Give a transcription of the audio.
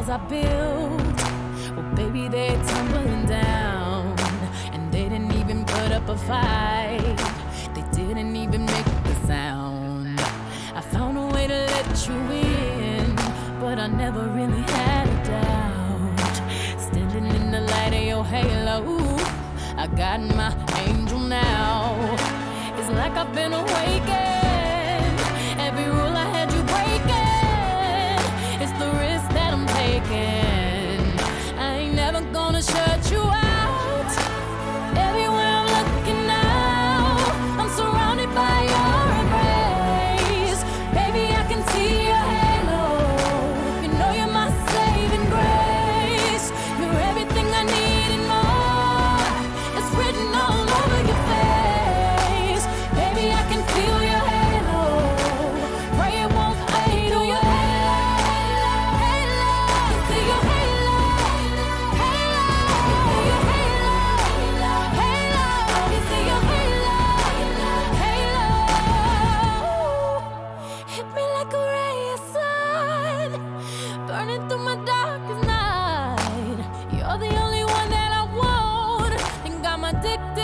I built, well, baby, they're tumbling down. And they didn't even put up a fight. They didn't even make a sound. I found a way to let you in, but I never really had a doubt. Standing in the light of your halo, I got my angel now. It's like I've been awakened. Every rule I had you breaking. It's the risk that I'm taking. I ain't never gonna shut you out. Everywhere I'm looking now, I'm surrounded by your embrace. Baby, I can see your halo. You know you're my saving grace. You're everything I need and more. It's written all over your face. Baby, I can feel your halo. Pray it won't fade away. See your halo. See your halo. Hit me like a ray of sun, burning through my darkest night. You're the only one that I want, and got my addicted.